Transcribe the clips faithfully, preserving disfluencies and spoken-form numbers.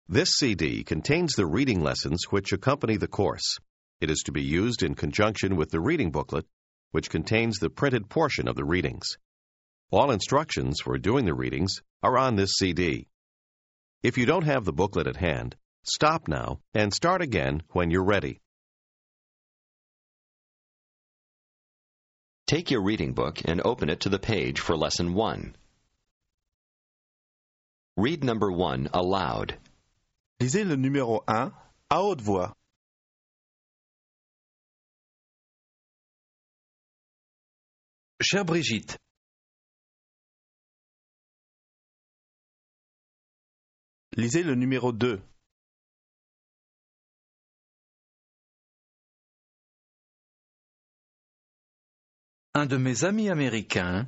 This C D contains the reading lessons which accompany the course. It is to be used in conjunction with the reading booklet, which contains the printed portion of the readings. All instructions for doing the readings are on this C D. If you don't have the booklet at hand, stop now and start again when you're ready. Take your reading book and open it to the page for Lesson one. Read number one aloud. Lisez le numéro un à haute voix. Chère Brigitte, Lisez le numéro deux. un de mes amis américains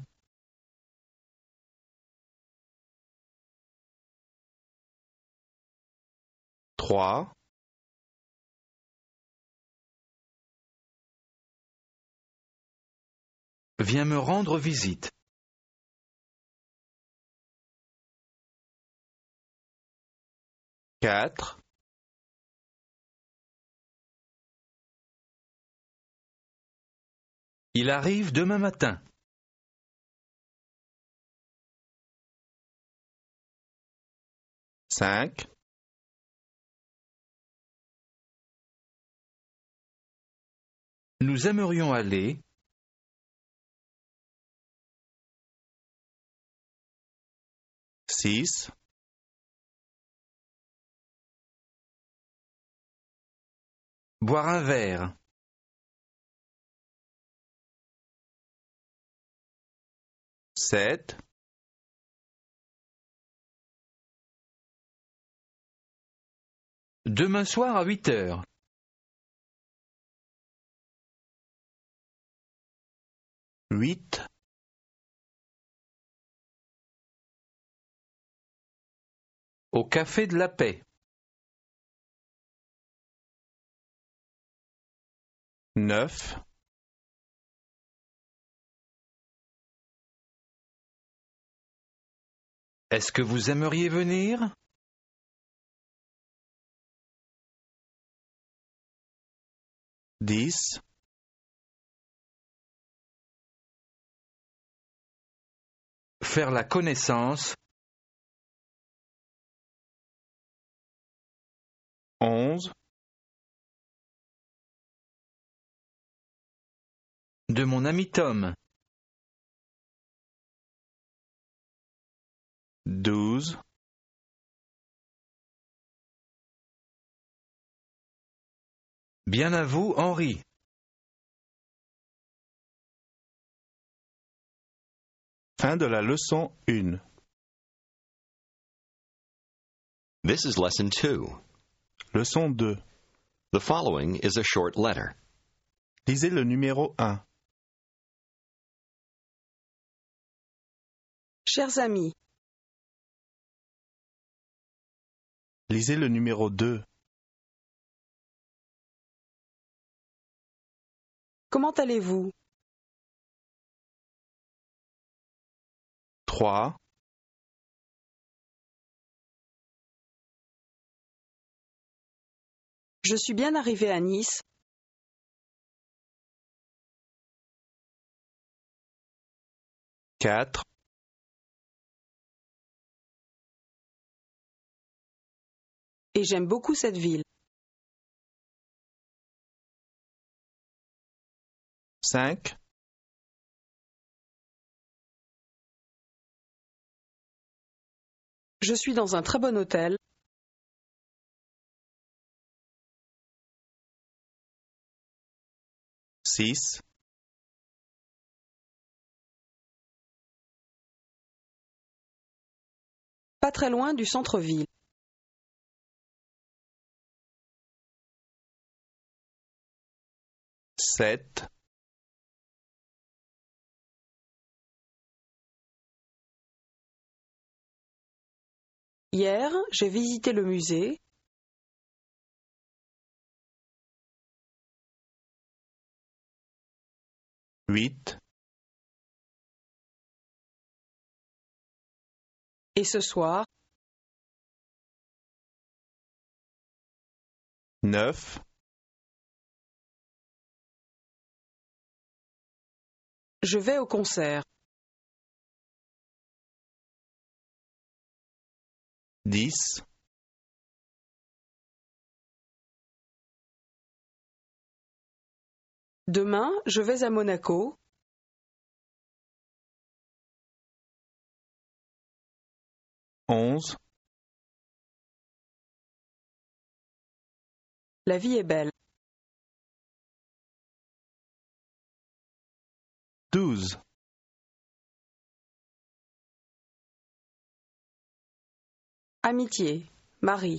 trois, vient me rendre visite. quatre, Il arrive demain matin. cinq, Nous aimerions aller. six, Boire un verre. sept, Demain soir à huit heures. huit, Au Café de la Paix. neuf, Est-ce que vous aimeriez venir? dix, Faire la connaissance. onze, De mon ami Tom. douze, Bien à vous, Henri. fin de la leçon un. This is Lesson two. Leçon deux. The following is a short letter. Lisez le numéro un. Chers amis, Lisez le numéro deux. comment allez-vous? trois, Je suis bien arrivé à Nice. quatre, Et j'aime beaucoup cette ville. cinq, Je suis dans un très bon hôtel. six, Pas très loin du centre-ville. sept, Hier, j'ai visité le musée. huit, Et ce soir, neuf, Je vais au concert. dix, Demain, je vais à Monaco. onze, La vie est belle. douze, Amitié. Marie.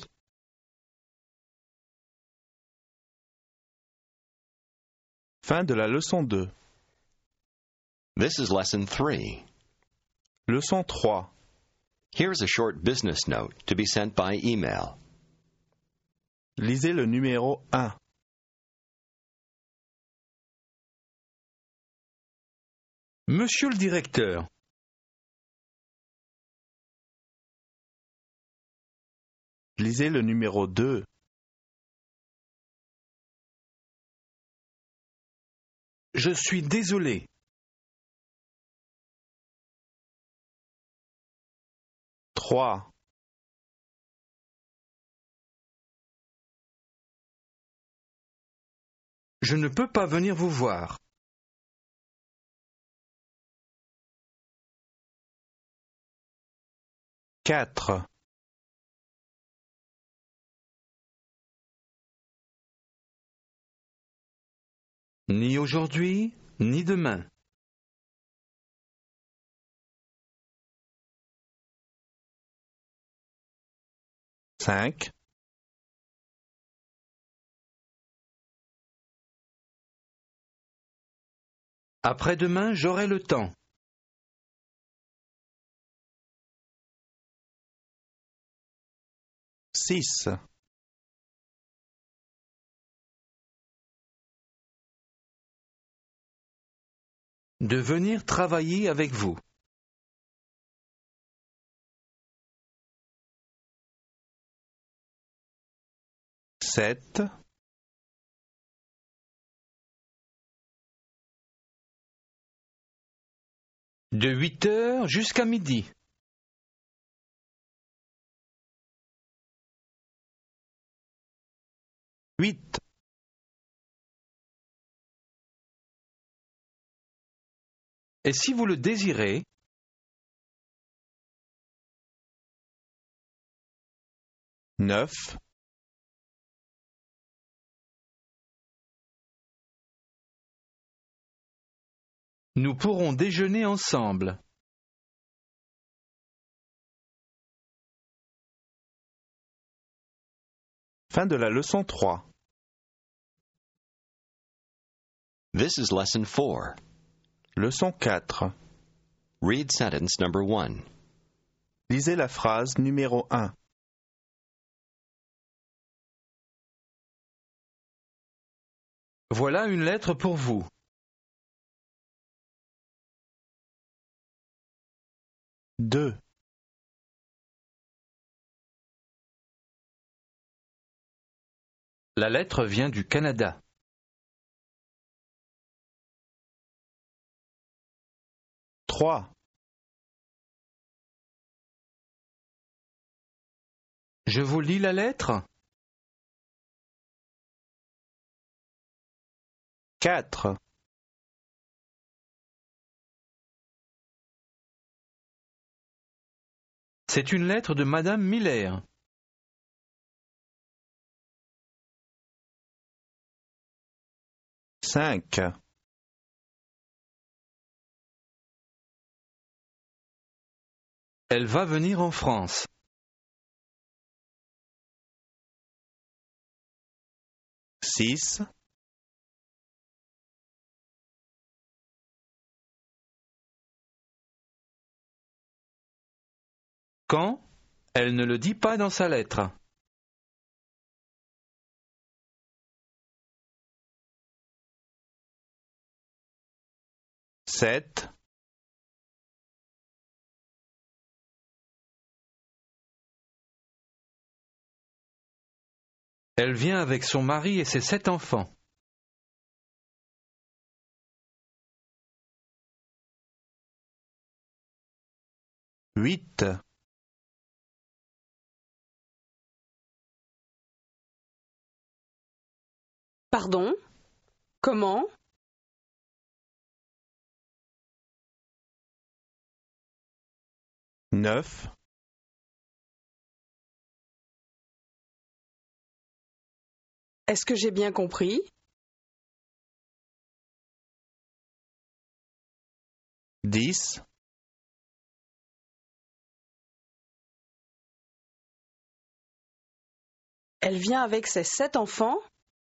fin de la leçon deux. This is lesson three. Leçon trois. Here's a short business note to be sent by email. Lisez le numéro un. Monsieur le directeur, Lisez le numéro deux. je suis désolé. trois, Je ne peux pas venir vous voir. quatre, Ni aujourd'hui, ni demain. cinq, Après-demain, j'aurai le temps. six, De venir travailler avec vous. sept, De huit heures jusqu'à midi. huit, Et si vous le désirez, neuf, nous pourrons déjeuner ensemble. fin de la leçon trois. This is lesson four. Leçon quatre. Read sentence number one. Lisez la phrase numéro un. Voilà une lettre pour vous. deux, La lettre vient du Canada. trois, Je vous lis la lettre. quatre, C'est une lettre de Madame Miller. cinq, Elle va venir en France. six, Quand? Elle ne le dit pas dans sa lettre. sept, Elle vient avec son mari et ses sept enfants. huit, Pardon? Comment? neuf, Est-ce que j'ai bien compris? dix, Elle vient avec ses sept enfants?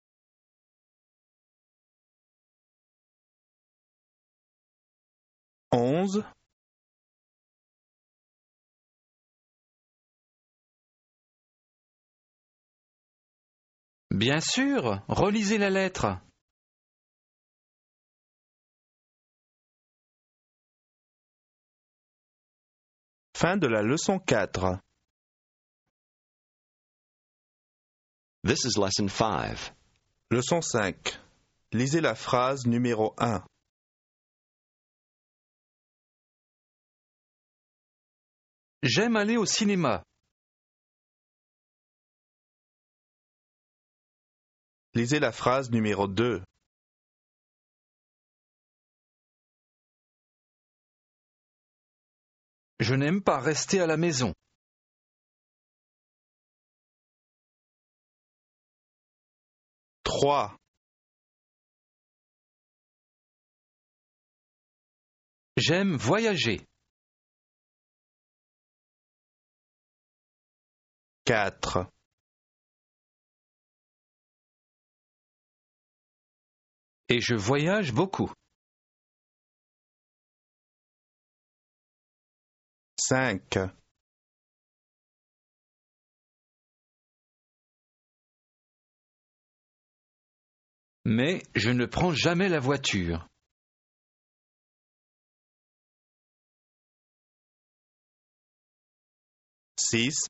onze, Bien sûr, relisez la lettre. fin de la leçon quatre. This is lesson five. Leçon cinq. Lisez la phrase numéro un. J'aime aller au cinéma. Lisez la phrase numéro deux. Je n'aime pas rester à la maison. trois, J'aime voyager. quatre, Et je voyage beaucoup. cinq, Mais je ne prends jamais la voiture. six,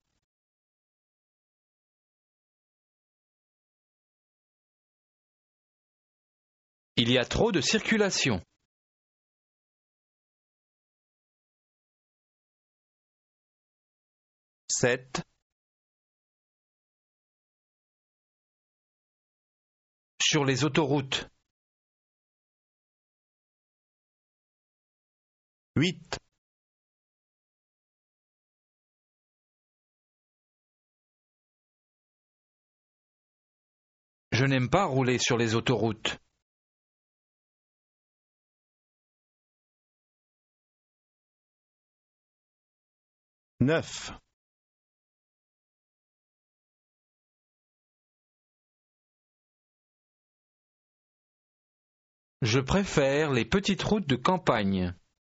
Il y a trop de circulation. sept, Sur les autoroutes. huit, Je n'aime pas rouler sur les autoroutes. neuf, Je préfère les petites routes de campagne.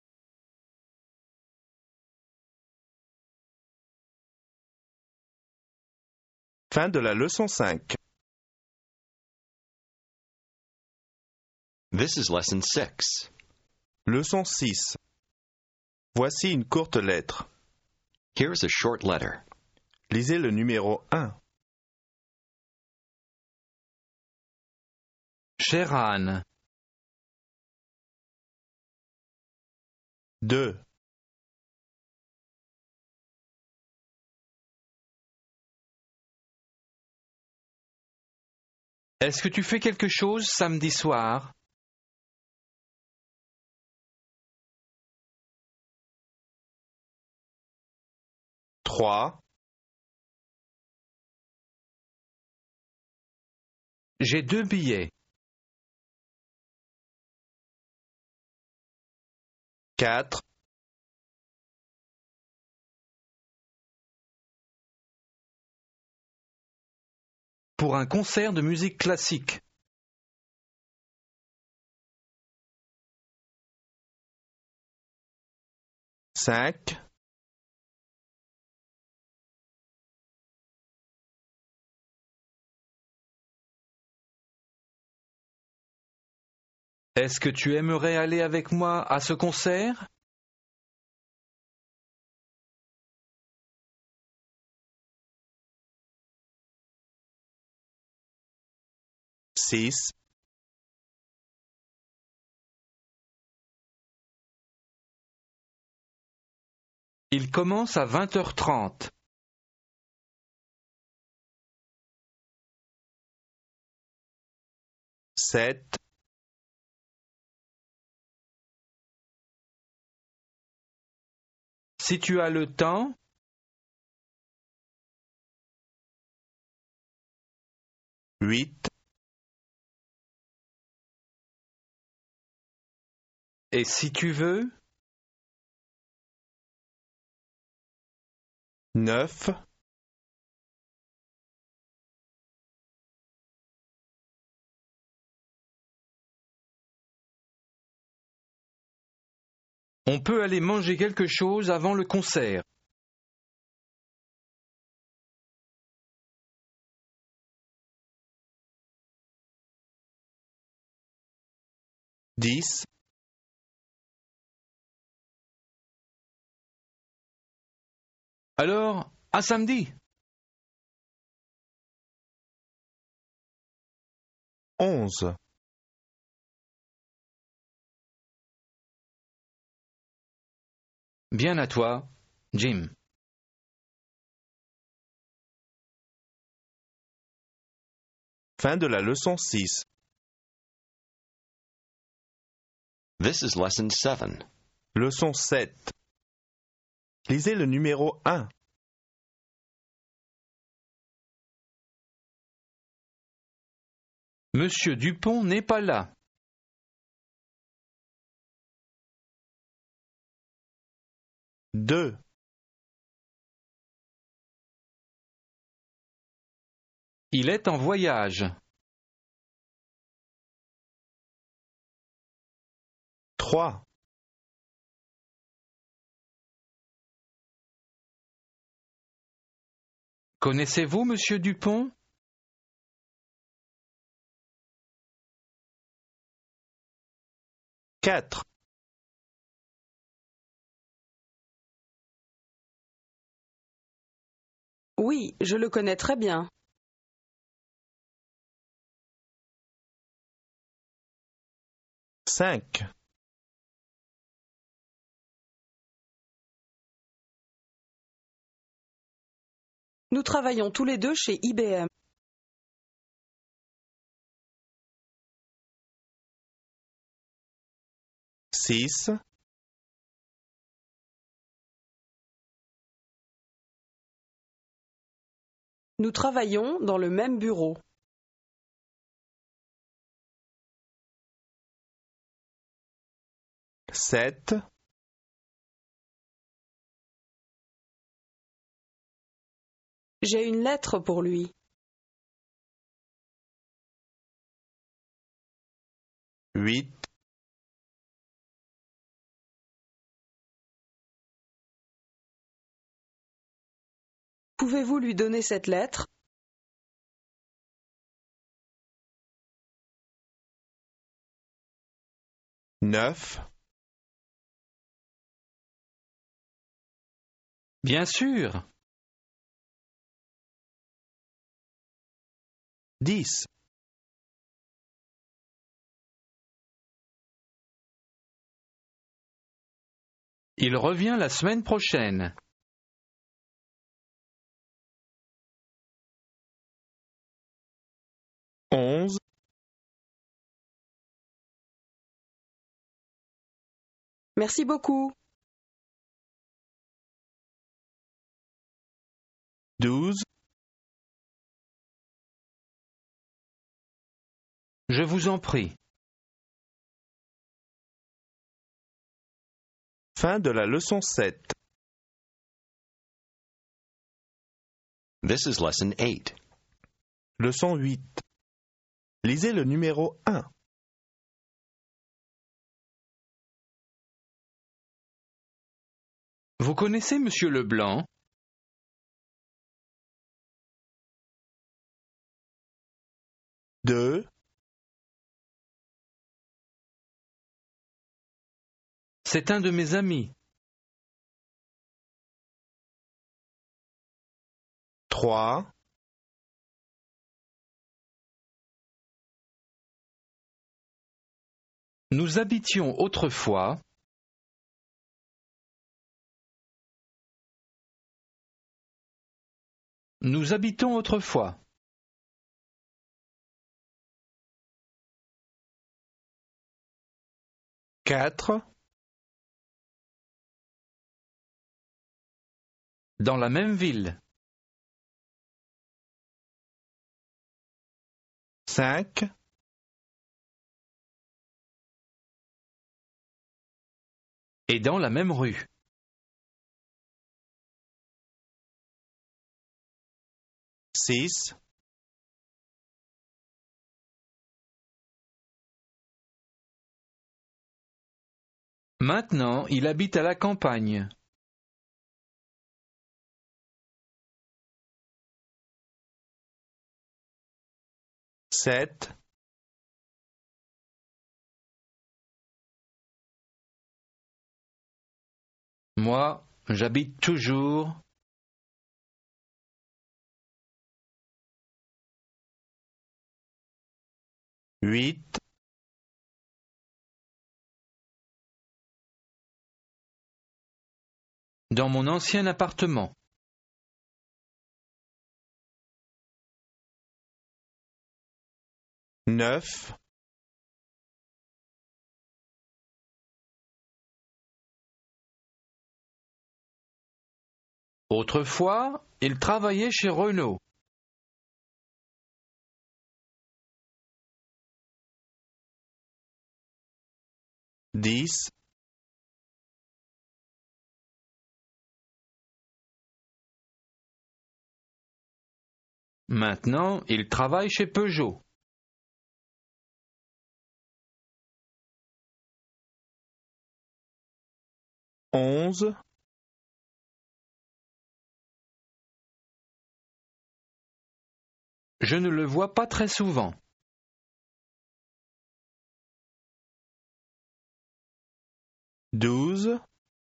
fin de la leçon cinq. This is lesson six. Leçon six. Voici une courte lettre. Here's a short letter. Lisez le numéro un. Chère Anne, deux, est-ce que tu fais quelque chose samedi soir? trois, J'ai deux billets. quatre, Pour un concert de musique classique. cinq, Est-ce que tu aimerais aller avec moi à ce concert? six, Il commence à vingt heures trente. sept, Si tu as le temps, huit, et si tu veux, neuf, on peut aller manger quelque chose avant le concert. dix, Alors, à samedi. onze, Bien à toi, Jim. fin de la leçon six. This is lesson seven. Leçon sept. Lisez le numéro un. Monsieur Dupont n'est pas là. deux, Il est en voyage. trois, Connaissez-vous Monsieur Dupont? quatre, Oui, je le connais très bien. cinq, Nous travaillons tous les deux chez I B M. six, Nous travaillons dans le même bureau. sept, J'ai une lettre pour lui. huit, Pouvez-vous lui donner cette lettre? neuf, Bien sûr. dix, Il revient la semaine prochaine. onze, Merci beaucoup. douze, Je vous en prie. fin de la leçon sept. This is lesson eight. Leçon huit. Lisez le numéro un. Vous connaissez Monsieur Leblanc? deux, C'est un de mes amis. trois, Nous habitions autrefois. Nous habitons autrefois. Quatre. Dans la même ville. Cinq. Et dans la même rue. Six. Maintenant, il habite à la campagne. Sept. Moi, j'habite toujours. Huit. Dans mon ancien appartement. Neuf. Autrefois, il travaillait chez Renault. Dix. Maintenant, il travaille chez Peugeot. Onze. Je ne le vois pas très souvent. Douze.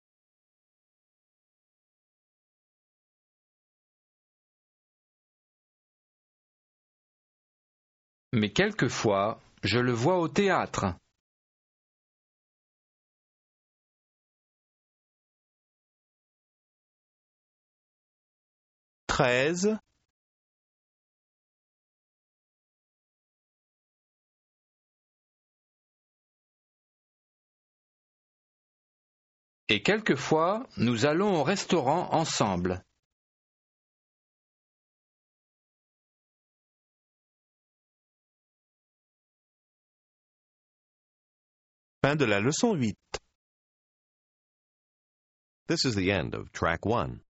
Mais quelquefois, je le vois au théâtre. Treize. Et quelquefois, nous allons au restaurant ensemble. Fin de la leçon huit. This is the end of Track one.